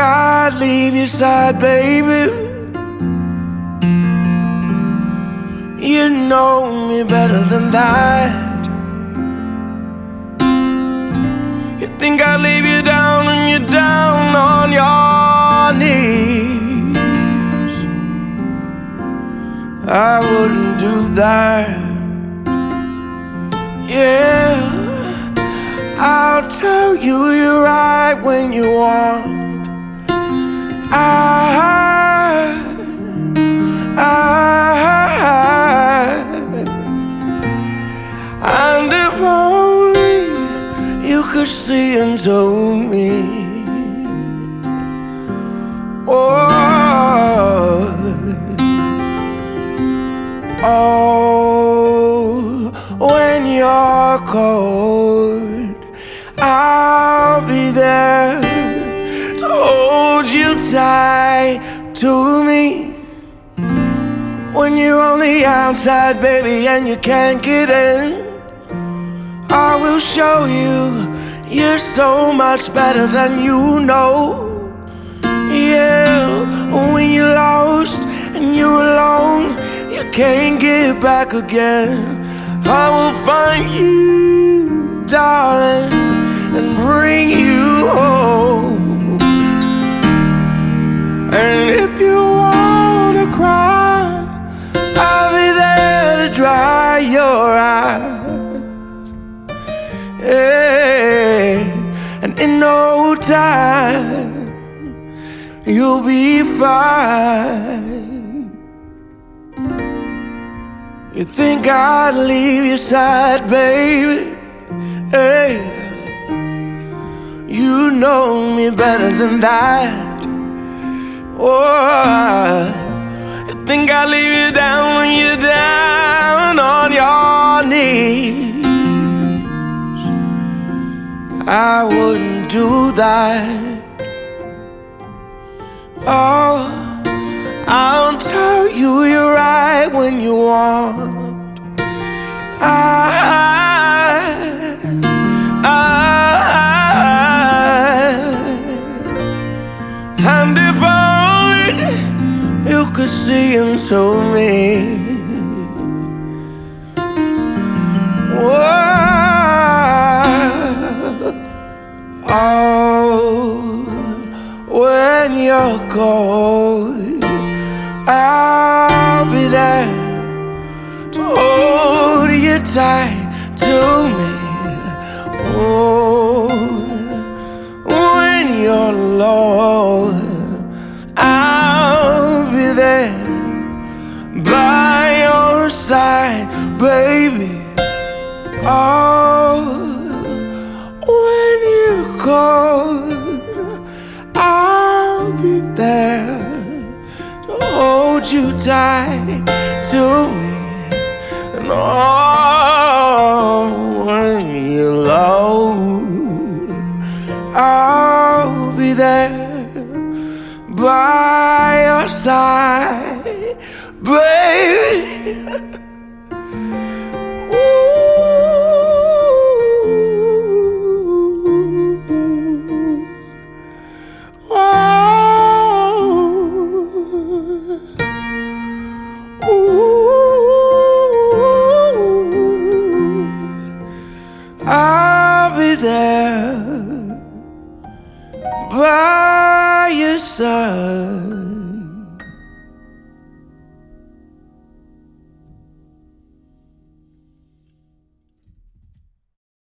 I'd leave your side, baby? You know me better than that. You think I'd leave you down when you're down on your knees? I wouldn't do that. Yeah, I'll tell you you're right when you want. And if only you could see into me. Oh, when you're cold, I'll be there to hold you tight to me. When you're on the outside, baby, and you can't get in, I will show you you're so much better than you know. Yeah, when you're lost and you're alone, you can't get back again. I will find you, darling, and bring you home. And if you wanna cry, I'll be there to dry your eyes. Yeah, and in no time, you'll be fine. You think I'd leave your side, baby? Hey, you know me better than that. Oh, you think I'd leave you down when you're down on your knees? I wouldn't do that. Oh, I'll tell you you're right when you want. And if only you could see into me. Oh, when you're cold, I'll be there to hold you tight to me. Oh, when you're low, I'll be there by your side, baby. Oh, when you're cold, I'll be there to hold you tight to me. And oh, when you're low, I'll be there by your side, baby. I'll be there by your side.